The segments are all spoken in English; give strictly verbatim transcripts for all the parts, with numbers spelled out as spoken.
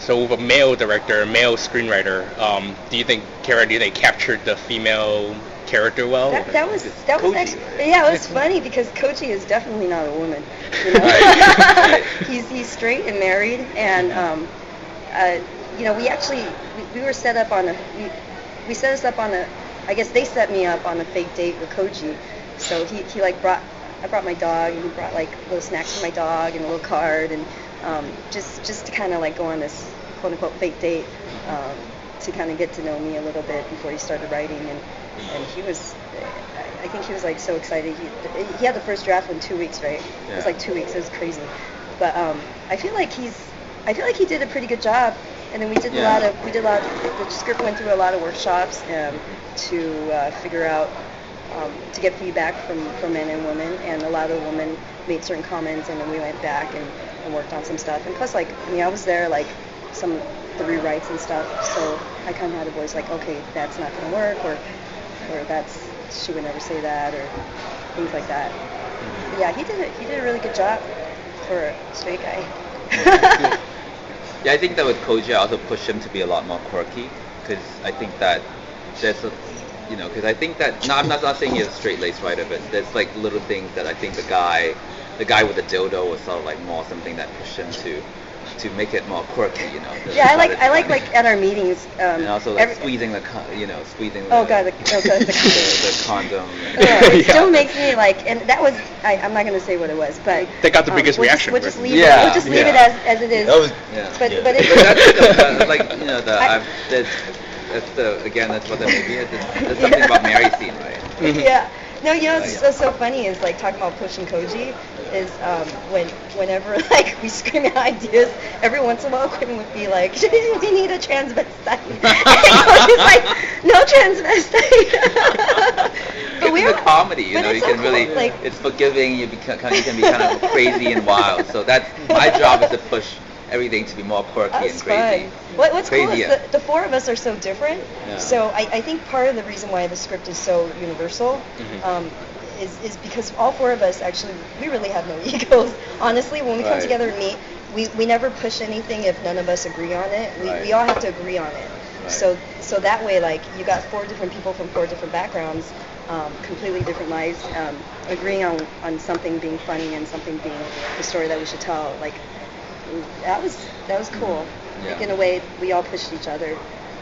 So with a male director, a male screenwriter, um, do you think, Kara, do you think captured the female character well? That, that was that was Koji, actually, right? yeah, it was funny because Koji is definitely not a woman. You know? he's he's straight and married, and um, uh, you know, we actually we, we were set up on a we, we set us up on a I guess they set me up on a fake date with Koji. So he, he like brought I brought my dog, and he brought like little snacks for my dog and a little card, and um, just just to kind of like go on this quote unquote fake date, um, to kind of get to know me a little bit before he started writing, and and he was I think he was like so excited. He he had the first draft in two weeks, right? Yeah. It was like two weeks. It was crazy, but um, I feel like he's I feel like he did a pretty good job. And then we did Yeah. a lot of we did a lot. The script went through a lot of workshops um, to uh, figure out. Um, to get feedback from, from men and women, and a lot of women made certain comments, and then we went back and, and worked on some stuff. And plus, like, I mean, I was there, like, some of the rewrites and stuff, so I kind of had a voice like, okay, that's not going to work, or or that's, she would never say that, or things like that. But yeah, he did it. He did a really good job for a straight guy. Yeah, I think that with Koji, I also pushed him to be a lot more quirky, because I think that there's a you know, because I think that, no, I'm not, not saying he's a straight-laced writer, but there's like little things that I think the guy, the guy with the dildo was sort of like more something that pushed him to, to make it more quirky, you know. Yeah, I like, I like like at our meetings. Um, and also like every, squeezing the, con- you know, squeezing the, oh god, the, oh god, the, the, the condom. Yeah, it Yeah. still makes me like, and that was, I, I'm not going to say what it was, but That got the um, biggest we'll reaction. Just, we'll just leave Yeah, it. We'll just leave yeah. it as, as it is. That was Yeah. But yeah. but it, But that's the, like, you know, the, I- I've, that's, that's the, again, that's what the movie is. There's, there's something about Mary scene, right? yeah. No, you know what's Oh, yeah. so so funny is like talking about pushing Koji is um, when whenever like we scream out ideas, every once in a while Quentin would be like, we need a transvestite. And Koji's like, no transvestite. But we it's are a comedy, you but know, it's you so can really, cool, like- it's forgiving, you, become, you can be kind of crazy and wild. So that's, my job is to push everything to be more quirky That's and crazy. fun. What, what's cool Crazy, is yeah. the, the four of us are so different. Yeah. So I, I think part of the reason why the script is so universal Mhm. um, is, is because all four of us actually, we really have no egos. Honestly, when we come Right. together and meet, we, we never push anything if none of us agree on it. We, Right. we all have to agree on it. Right. So so that way, like, you got four different people from four different backgrounds, um, completely different lives, um, agreeing on, on something being funny and something being the story that we should tell. Like, that was that was cool. Yeah. Like, in a way, we all pushed each other.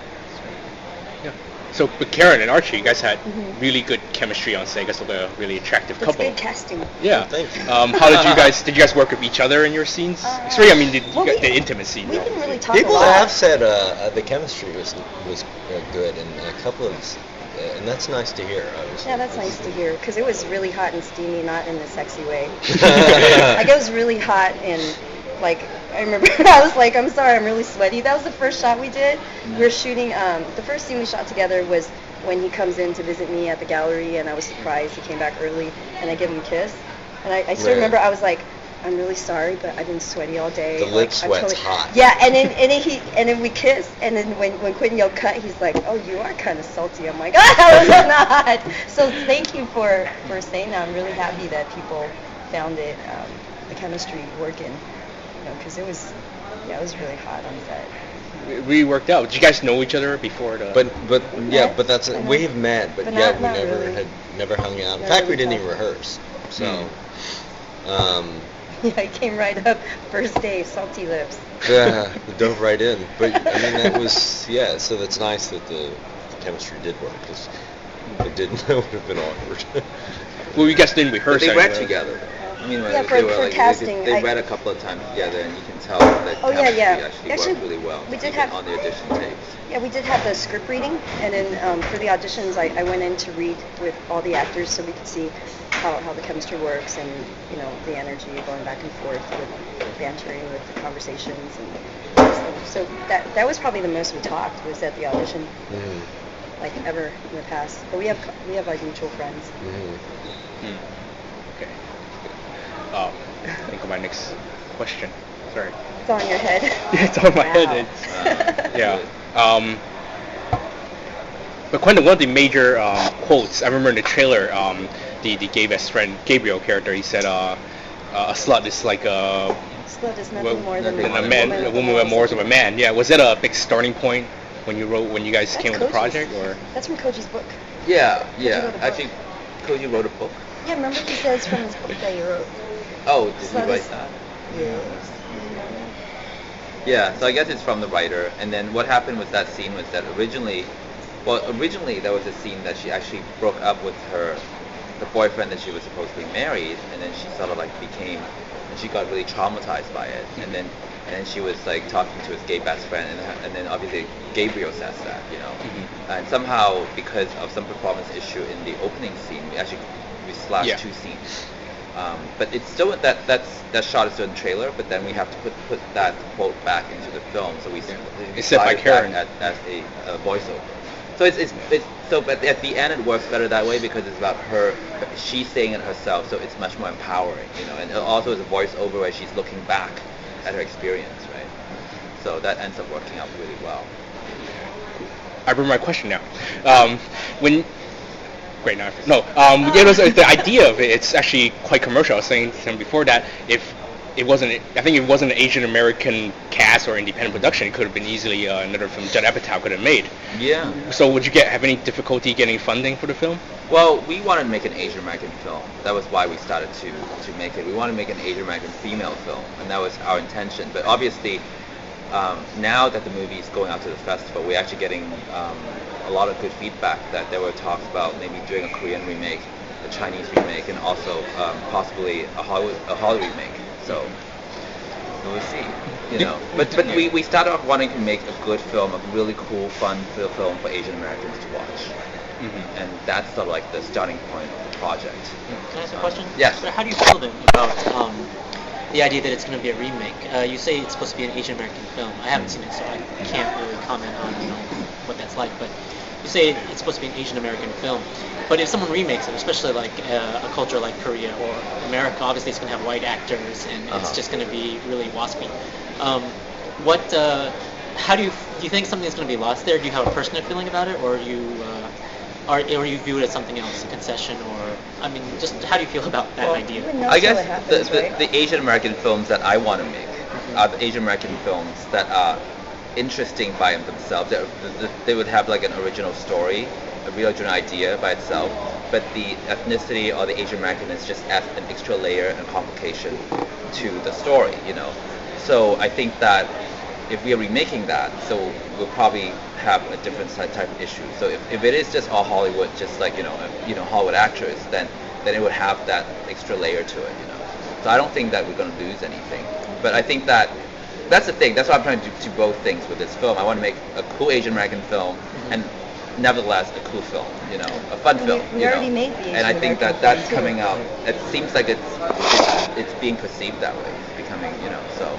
Yeah. So with Karen and Archie, you guys had Mhm. really good chemistry on set. You guys look like a really attractive That's couple. good casting. Yeah. Oh, thank you. Um, how did you guys? Did you guys work with each other in your scenes? Uh, Especially, I mean, did you well, got we- the intimate scenes. We didn't obviously. really talk People a lot. have said uh, uh, the chemistry was was uh, good, and a couple of, uh, and that's nice to hear. Obviously. Yeah, that's nice to hear, because it was really hot and steamy, not in a sexy way. Like, it was really hot, and, like, I remember I was like, I'm sorry, I'm really sweaty. That was the first shot we did. We were shooting, um, the first scene we shot together was when he comes in to visit me at the gallery, and I was surprised he came back early, and I give him a kiss. And I, I still Right. remember I was like, I'm really sorry, but I've been sweaty all day. The Like, lip I'm sweat's hot. Yeah, and then and then he and then we kissed, and then when when Quentin yelled cut, he's like, oh, you are kind of salty. I'm like, ah, I was not. So thank you for for saying that. I'm really happy that people found it, um, the chemistry working, you know, because it was, yeah, it was really hot on set. It really worked out. Did you guys know each other before the? But but yeah, met, but that's I know. we have met, but, But yeah, not- we not never really. had never hung out. In Never fact, we really didn't even talked. rehearse. So, Hmm. um, Yeah, he came right up first day, salty lips. yeah, dove right in. But I mean, that was yeah. So that's nice that the, the chemistry did work, because if it didn't, it would have been awkward. well, you guys didn't But rehearse. they read anyway. together. I mean, Yeah, they for- were for like, casting, They, they I- read a couple of times together, and you can tell that Oh, yeah, chemistry yeah. actually, Actually, worked really well. we did even have- on the audition tapes. Yeah, we did have the script reading, and then um, for the auditions, I, I went in to read with all the actors so we could see how, how the chemistry works, and, you know, the energy going back and forth with, with bantering, with the conversations, and so, so that that was probably the most we talked, was at the audition, Mhm, like, ever in the past. But we have we have like mutual friends. mhm. Hmm. Okay. Um, think of my next question. Sorry. It's on your head. It's on my Wow. head. It's, Uh, yeah. Um, but Quentin, one of the major um, quotes I remember in the trailer, um, the the gay best friend Gabriel character, he said, uh, uh, a slut is like a Slut is nothing well, more than, than nothing a more man, than a woman with morals of a man. Yeah, was that a big starting point when you wrote when you guys That's came with the Koji's. project, or? That's from Koji's book. Yeah, Koji yeah. wrote a book. Actually, Koji wrote a book. Yeah, remember he says from his book that he wrote. Oh, did Slut he write is- that? Yes. Yeah, so I guess it's from the writer. And then what happened with that scene was that originally, well, originally there was a scene that she actually broke up with her, the boyfriend that she was supposed to be married, and then she sort of like became, and she got really traumatized by it. And then, and then she was like talking to his gay best friend, and, and then obviously Gabriel says that, you know. Mm-hmm. And somehow, because of some performance issue in the opening scene, we actually we slashed Yeah. two scenes. Um, but it's still that that's that shot is still in the trailer, but then we have to put put that quote back into the film, so we, we It's said by slide it back Karen. as, as a, a voiceover. So it's, it's it's so but at the end it works better that way because it's about her, she's saying it herself, so it's much more empowering, you know. And it also is a voiceover where she's looking back at her experience, right? So that ends up working out really well. I remember my question now. Um, when Great, now I forget. No, um, yeah, it was, uh, the idea of it, it's actually quite commercial. I was saying to him before that if it wasn't, I think if it wasn't an Asian American cast or independent production, it could have been easily uh, another film Judd Apatow could have made. Yeah. So would you get have any difficulty getting funding for the film? Well, we wanted to make an Asian American film. That was why we started to, to make it. We wanted to make an Asian American female film, and that was our intention. But obviously, um, now that the movie is going out to the festival, we're actually getting um, a lot of good feedback that there were talks about maybe doing a Korean remake, a Chinese remake, and also um, possibly a Hollywood, a Hollywood remake. So we'll see, you know. But but we, we started off wanting to make a good film, a really cool, fun fil- film for Asian Americans to watch, Mm-hmm. and that's sort of like the starting point of the project. Can I ask a question? Yes. So how do you feel then about um, the idea that it's going to be a remake? Uh, you say it's supposed to be an Asian American film. I haven't seen it, so I can't really comment on you know what that's like. But you say it's supposed to be an Asian American film. But if someone remakes it, especially like uh, a culture like Korea or America, obviously it's going to have white actors, and Uh-huh. it's just going to be really waspy. Um, what? Uh, how do you do? You think something's going to be lost there? Do you have a personal feeling about it, or are you? Uh, Or, or you view it as something else, a concession, or I mean, just how do you feel about that Well, idea? Who knows I till guess it happens, the, the, right? the Asian American films that I want to make are the Asian American films that are interesting by themselves. They, they would have like an original story, a real original idea by itself, but the ethnicity or the Asian American is just adds an extra layer and complication to the story, you know. So I think that if we are remaking that, so we'll probably have a different type type of issue. So if, if it is just all Hollywood, just like you know, uh, you know, Hollywood actors, then then it would have that extra layer to it, you know. So I don't think that we're going to lose anything. But I think that that's the thing. That's why I'm trying to do, do both things with this film. I want to make a cool Asian American film, Mm-hmm. and nevertheless a cool film, you know, a fun We- film. we you already know. made the And I Asian think that American that's film, too. coming out. It seems like it's it's, it's being perceived that way. It's becoming, you know, so.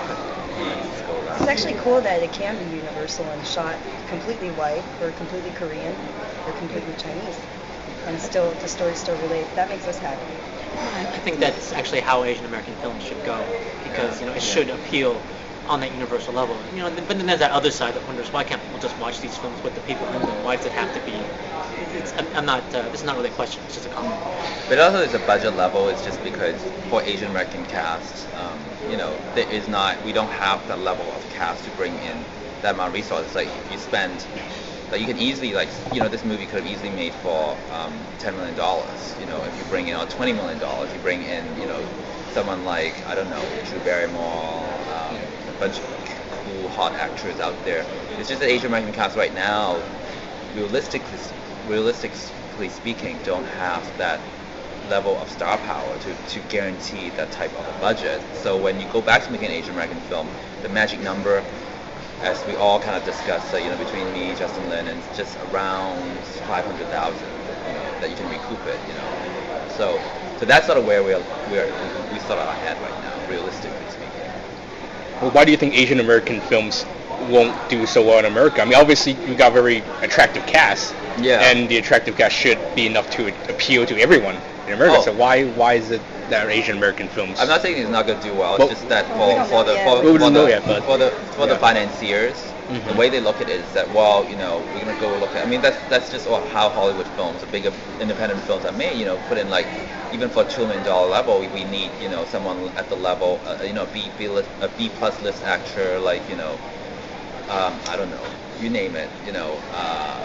Let's go around. It's actually cool that it can be universal and shot completely white or completely Korean or completely Chinese, and still the story still related. That makes us happy. I think that's actually how Asian American films should go, because you know it should appeal on that universal level. You know, but then there's that other side that wonders why can't people just watch these films with the people in them? Why does it have to be? It's, I'm, I'm not. Uh, this is not really a question. It's just a comment. But also, it's a budget level. It's just because for Asian American cast, um, you know, there is not. We don't have that level of cast to bring in that amount of resources. Like if you spend, like you can easily like, you know, this movie could have easily made for um, ten million dollars. You know, if you bring in or twenty million dollars, you bring in, you know, someone like I don't know, Drew Barrymore, um, a bunch of cool hot actors out there. It's just that Asian American cast right now, realistically, realistically speaking, don't have that level of star power to, to guarantee that type of a budget. So when you go back to making an Asian American film, the magic number, as we all kind of discussed, uh, you know, between me, Justin Lin, and it's just around five hundred thousand, you know, that you can recoup it, you know. So, so that's sort of where we're we're we sort of ahead right now, realistically speaking. Well, why do you think Asian American films won't do so well in America? I mean, obviously you got a very attractive cast, Yeah. and the attractive cast should be enough to appeal to everyone in America. Oh. So why why is it that are Asian American films. I'm not saying it's not going to do well. Well- it's just that Well, for, we don't for know the yet. for, We for don't the know yet, but- for the for the yeah. financiers, Mhm. the way they look at it is that, well, you know, we're going to go look at. I mean, that's that's just all how Hollywood films, the bigger independent films are made. You know, put in like even for two million dollar level, we, we need, you know, someone at the level, uh, you know, B B list, a B plus list actor, like, you know, um, I don't know, you name it, you know. Uh,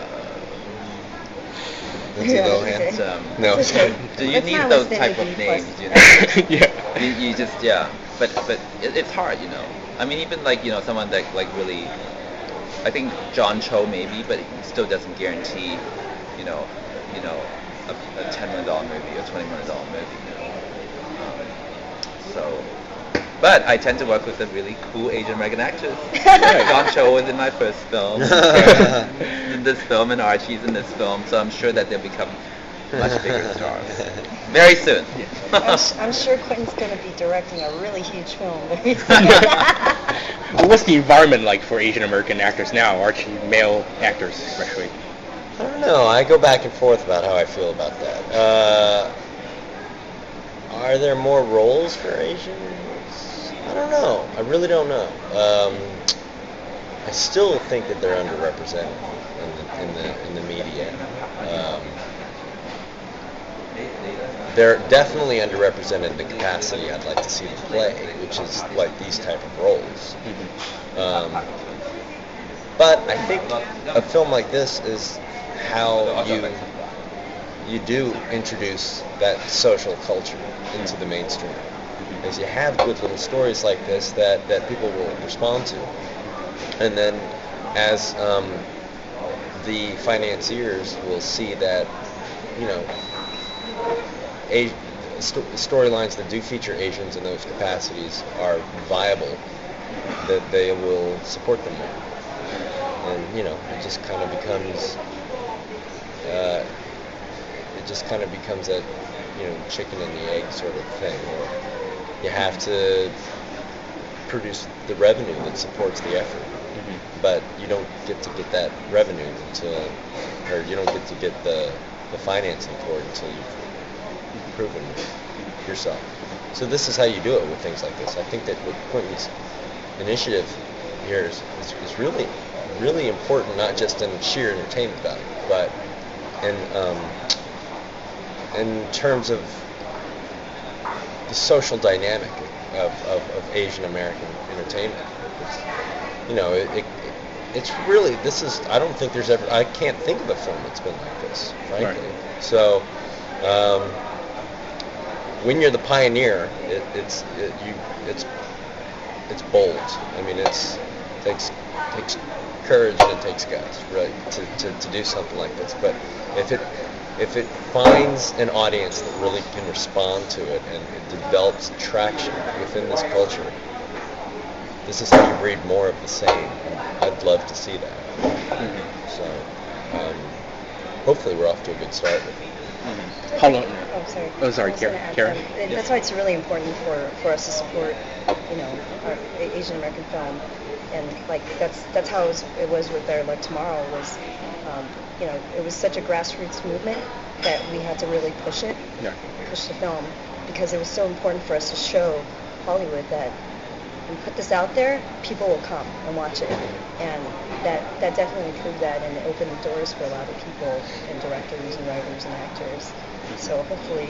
Lindsay Yeah, Lohan. okay. it's, um, No. It's okay. do you Let's need not those list type any of B plus. names? You know. yeah. you, you just yeah but but it, it's hard, you know. I mean, even like, you know, someone that like really, I think John Cho maybe, but it still doesn't guarantee, you know, you know, a, a ten million dollar movie or twenty million dollar movie, you know. Um, so but I tend to work with the really cool Asian American actors. John Cho was in my first film. In this film, and Archie's in this film, so I'm sure that they'll become much bigger stars very soon. I'm, s- I'm sure Quentin's going to be directing a really huge film very soon. Well, what's the environment like for Asian American actors now, Archie, male actors especially? I don't know. I go back and forth about how I feel about that. Uh, are there more roles for Asians? I don't know. I really don't know. Um, I still think that they're underrepresented in the in the, in the media. Um, they're definitely underrepresented in the capacity I'd like to see them play, which is like these type of roles. Um, but I think a film like this is how you you do introduce that social culture into the mainstream. Is you have good little stories like this that, that people will respond to, and then as um, the financiers will see that, you know, a, sto- storylines that do feature Asians in those capacities are viable, that they will support them more. And, you know, it just kind of becomes, uh, it just kind of becomes that, you know, chicken and the egg sort of thing, where you have to produce the revenue that supports the effort. Mm-hmm. But you don't get to get that revenue until, or you don't get to get the, the financing for it until you've proven yourself. So this is how you do it with things like this. I think that what Quentin's initiative here is, is, is really, really important, not just in sheer entertainment value, but in um, in terms of the social dynamic of, of, of Asian American entertainment. It's, you know, it, it, it's really, this is, I don't think there's ever, I can't think of a film that's been like this, frankly. Right. So, um, when you're the pioneer, it, it's, it, you, it's, it's bold. I mean, it's, it takes, takes courage and it takes guts, right, to, to, to do something like this. But if it, if it finds an audience that really can respond to it and it develops traction within this culture, this is how you breed more of the same. I'd love to see that. Mm-hmm. So, um, hopefully we're off to a good start with it. Mm-hmm. How long? Oh, sorry. Oh, sorry, I was Kara- gonna add, Kara? um, th- That's why it's really important for, for us to support, you know, our A- Asian American film, and like that's that's how it was, it was with Better Luck Tomorrow. Was, um, you know, it was such a grassroots movement that we had to really push it, Yeah. push the film, because it was so important for us to show Hollywood that we put this out there, people will come and watch it, and that that definitely proved that, and it opened the doors for a lot of people and directors and writers and actors. So hopefully,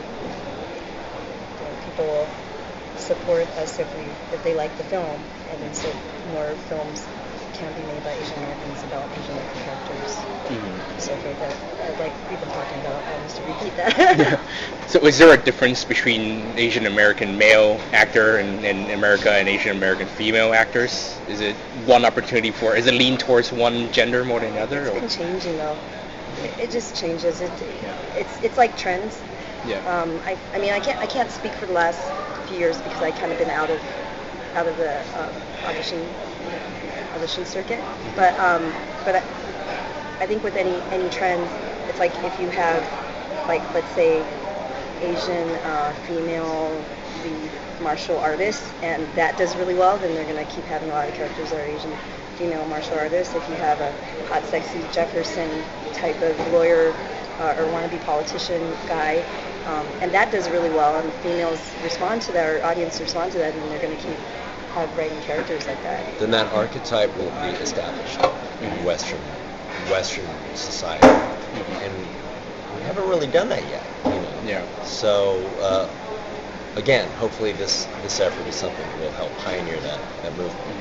you know, people will support us if we if they like the film, and then so more films can be made by Asian Americans about Asian American characters. Mm-hmm. So forth that uh, like we've been talking about. I just to repeat that. So is there a difference between Asian American male actor in, in America and Asian American female actors? Is it one opportunity for, is it lean towards one gender more than the other? It's Or? been changing though. It, it just changes. It it's it's like trends. Yeah. Um, I I mean I can't I can't speak for the last few years because I kind of been out of out of the um, audition audition circuit. But um, but I, I think with any any trend, it's like if you have like let's say Asian uh, female lead martial artists, and that does really well, then they're gonna keep having a lot of characters that are Asian female martial artists. If you have a hot, sexy Jefferson type of lawyer uh, or wannabe politician guy, Um, and that does really well, and females respond to that, or audience respond to that, and they're going to keep have writing characters like that. Then that archetype will be established in Western Western society, and we haven't really done that yet. You know? Yeah. So uh, again, hopefully this this effort is something that will help pioneer that that movement.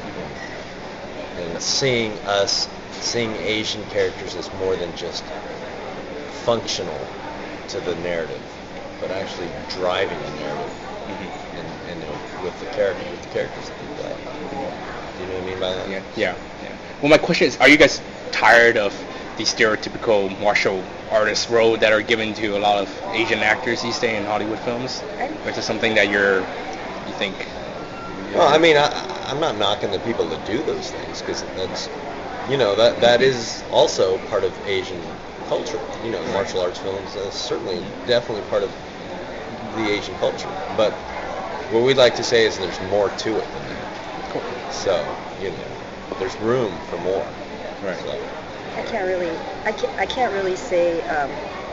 And seeing us, seeing Asian characters as more than just functional to the narrative, but actually driving the narrative, mm-hmm. and, and uh, with the character, with the characters that they play. Do you know what I mean by that? Yeah, yeah, yeah. Well, my question is, are you guys tired of the stereotypical martial artist role that are given to a lot of Asian actors these days in Hollywood films? Or is it something that you're, you think? Well, I mean, I, I'm not knocking the people that do those things, because that's, you know, that that is also part of Asian culture. You know, martial arts films is certainly, definitely part of the Asian culture. But what we'd like to say is there's more to it than that. Cool. So, you know, there's room for more. Right. So. I can't really, I can't, I can't really say, um,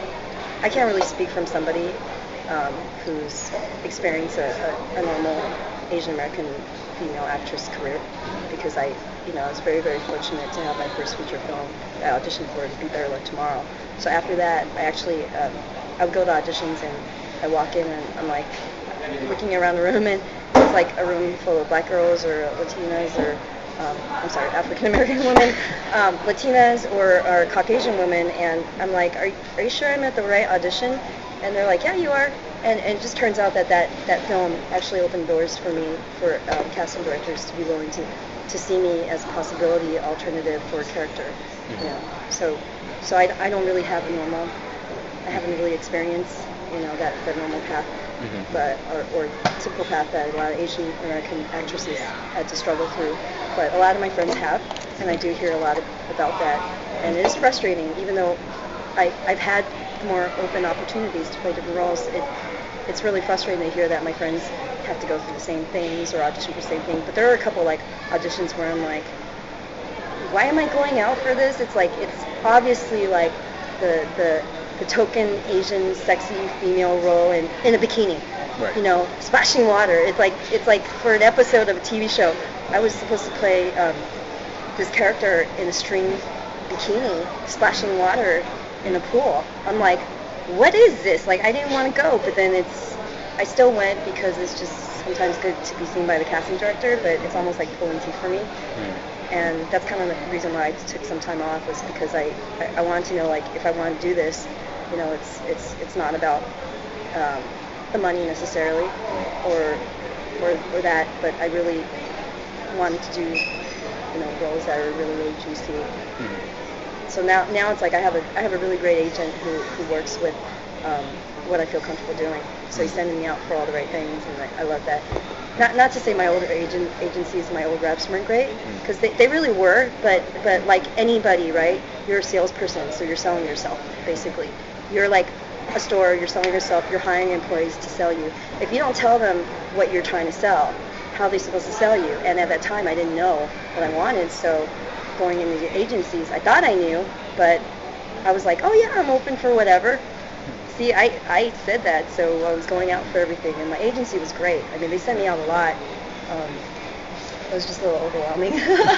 I can't really speak from somebody um, who's experienced a, a, a normal Asian American female actress career, because I, you know, I was very, very fortunate to have my first feature film I auditioned for to Be Better Luck Tomorrow. So after that, I actually, um, I would go to auditions and I walk in and I'm like looking around the room, and it's like a room full of black girls or Latinas or Um, I'm sorry, African American women, um, Latinas or, or Caucasian women, and I'm like, are, are you sure I'm at the right audition? And they're like, yeah, you are. And, and it just turns out that, that that film actually opened doors for me, for um, casting directors to be willing to, to see me as a possibility alternative for a character. Mm-hmm. You know, so so I, I don't really have a normal, I haven't really experienced, you know, that, that normal path. Mm-hmm. But or, or typical path that a lot of Asian American actresses had to struggle through. But a lot of my friends have, and I do hear a lot of, about that. And it is frustrating, even though I, I've had more open opportunities to play different roles. It, it's really frustrating to hear that my friends have to go through the same things or audition for the same thing. But there are a couple like auditions where I'm like, why am I going out for this? It's like, it's obviously like the the the token Asian sexy female role in, in a bikini, right. You know, splashing water. It's like it's like for an episode of a T V show, I was supposed to play um, this character in a string bikini splashing water in a pool. I'm like, what is this? Like, I didn't want to go, but then it's, I still went because it's just sometimes good to be seen by the casting director, but it's almost like pulling teeth for me. Mm. And that's kind of the reason why I took some time off, was because I, I, I wanted to know, like, if I want to do this, you know, it's it's it's not about um, the money necessarily, or, or or that, but I really wanted to do, you know, roles that are really, really juicy. Mm-hmm. So now now it's like I have a I have a really great agent who, who works with um, what I feel comfortable doing. So he's sending me out for all the right things, and I, I love that. Not not to say my older agent agencies, my old reps weren't great, because they, they really were, but but like anybody, right? You're a salesperson, so you're selling yourself, basically. You're like a store, you're selling yourself, you're hiring employees to sell you. If you don't tell them what you're trying to sell, how are they supposed to sell you? And at that time, I didn't know what I wanted, so going into the agencies, I thought I knew, but I was like, oh yeah, I'm open for whatever. See, I, I said that, so I was going out for everything, and my agency was great. I mean, they sent me out a lot. Um, it was just a little overwhelming.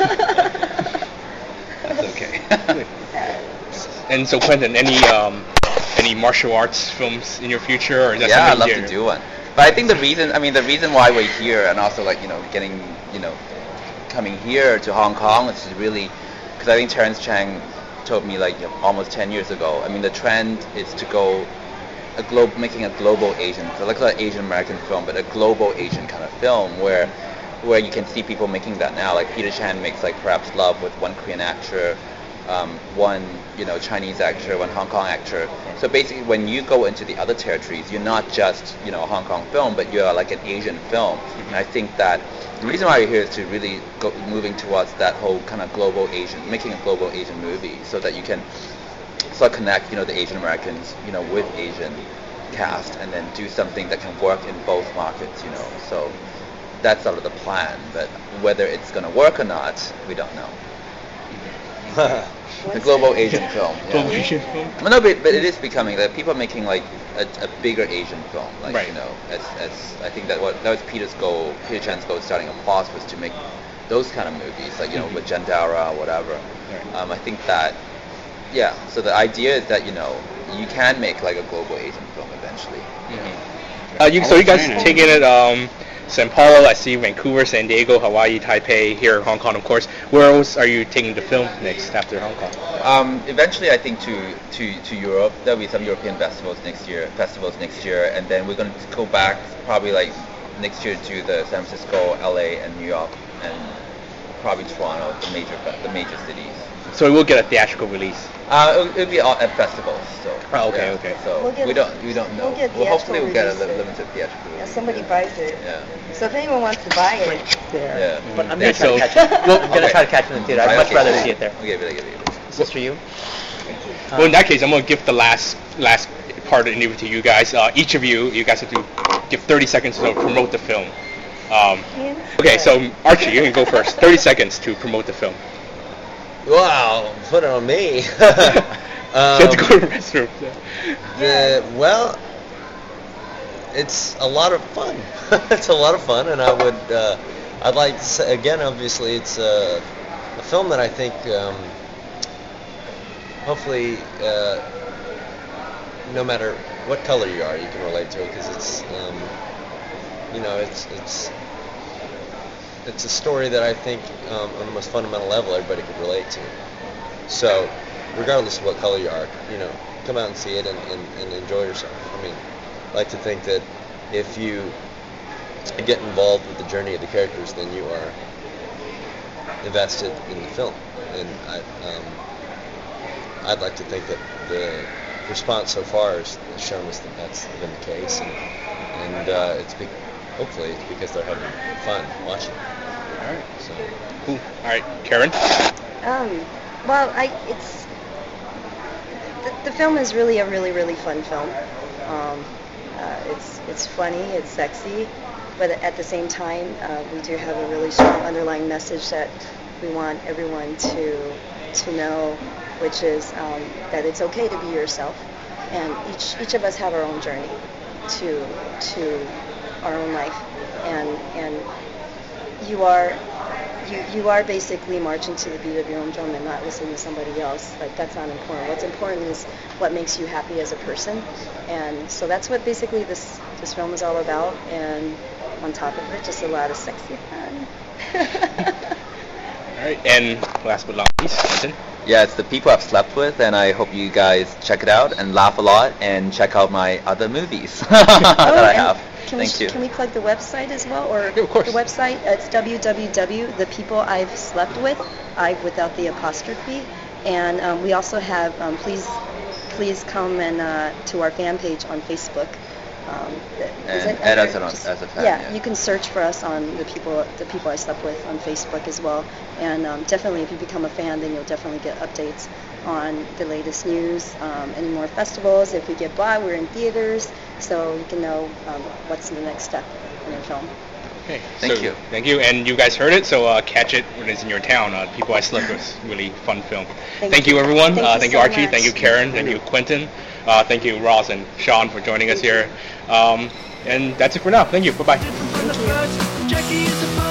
That's okay. And so, Quentin, any um, any martial arts films in your future, or is that yeah, I'd something love to do one. But I think the reason, I mean, the reason why we're here, and also like you know, getting you know, coming here to Hong Kong, is really because I think Terrence Chang told me like you know, almost ten years ago. I mean, the trend is to go a globe, making a global Asian, so like an Asian American film, but a global Asian kind of film where where you can see people making that now. Like Peter Chan makes like perhaps Love with one Korean actor, um, one you know Chinese actor, one Hong Kong actor. So basically, when you go into the other territories, you're not just you know a Hong Kong film, but you're like an Asian film. And I think that the reason why we're here is to really go moving towards that whole kind of global Asian, making a global Asian movie, so that you can sort of connect you know the Asian Americans you know with Asian cast, and then do something that can work in both markets. You know, so that's sort of the plan. But whether it's going to work or not, we don't know. The global Asian film. Yeah. Global Asian film. Well, no, but, but it is becoming that people are making like a, a bigger Asian film. Like Right. you know, as, as I think that what that was Peter's goal. Peter Chan's goal starting Applause was to make those kind of movies, like you know, with Jandara, whatever. Right. Um, I think that, yeah. So the idea is that you know you can make like a global Asian film eventually. Uh, you, so you guys taking it um, Sao Paulo, I see Vancouver, San Diego, Hawaii, Taipei, here in Hong Kong, of course. Where else are you taking the film next after Hong Kong? Um, eventually, I think to, to, to Europe. There'll be some European festivals next year. Festivals next year, and then we're going to go back probably like next year to the San Francisco, L A, and New York, and probably Toronto, the major fe- the major cities. So we will get a theatrical release. Uh, it'll, it'll be all at festivals. So. Oh, okay, yeah. okay. So We'll get we a- don't we don't know. we'll get hopefully we'll get a theatrical li- release. limited theatrical Yeah, release. somebody buys it. Yeah. So if anyone wants to buy it, it's there. Yeah. But I'm Yeah, gonna try so- to catch it. well, I'm gonna okay. try to catch it in the theater. I'd Right, much okay. rather see it there. Okay, but I get it. Sister, you? Well, in that case, I'm going to give the last last part of the interview to you guys. Uh, each of you, you guys have to give thirty seconds to promote the film. Um, Ian? okay, so Archie, you can go first. thirty seconds to promote the film. Wow, put it on me. you have to go um, to the restroom. the, well, it's a lot of fun. It's a lot of fun, and I would, uh, I'd like to say, again, obviously, it's a, a film that I think, um, hopefully, uh, no matter what color you are, you can relate to it, because it's, um, you know, it's it's it's a story that I think, um, on the most fundamental level, everybody could relate to. So, regardless of what color you are, you know, come out and see it and, and, and enjoy yourself. I mean, I like to think that if you get involved with the journey of the characters, then you are invested in the film. And I, um, I'd like to think that the response so far has shown us that that's been the case, and, and uh, it's be- hopefully it's because they're having fun watching it. All right. So. Cool. All right, Karen. Um, well, I it's the, the film is really a really really fun film. Um, uh, it's it's funny, it's sexy, but at the same time, uh, we do have a really strong underlying message that we want everyone to to know, which is um, that it's okay to be yourself, and each each of us have our own journey to to our own life, and and you are you you are basically marching to the beat of your own drum and not listening to somebody else. Like, that's not important. What's important is what makes you happy as a person, and so that's what basically this this film is all about. And on top of it, just a lot of sexy fun. All right, and last but not least, Quentin. Yeah, it's The People I've Slept With, and I hope you guys check it out and laugh a lot and check out my other movies that I and have. Can Thank we, you. Can we plug the website as well, or Yeah, of course. the website? Uh, it's w w w dot the people I've slept with, I've without the apostrophe, and um, we also have. Um, please, please come and uh, to our fan page on Facebook. Um, th- is And it add under- us on- just- as a fan, Yeah, yeah. you can search for us on the people the people I slept with on Facebook as well, and um, definitely if you become a fan, then you'll definitely get updates on the latest news, um, any more festivals. If we get by, we're in theaters, so you can know um, what's the next step in your film. Okay. Thank so, you. Thank you, and you guys heard it, so uh, catch it when it's in your town. Uh, People I Slept With, really fun film. Thank Thank you. you, everyone. Thank uh, you thank so you, Archie. much. Thank you, Karen. Thank you, Quentin. Uh, thank you, Ross and Sean, for joining us here. Um, and that's it for now. Thank you. Bye-bye. Thank you. Jackie is a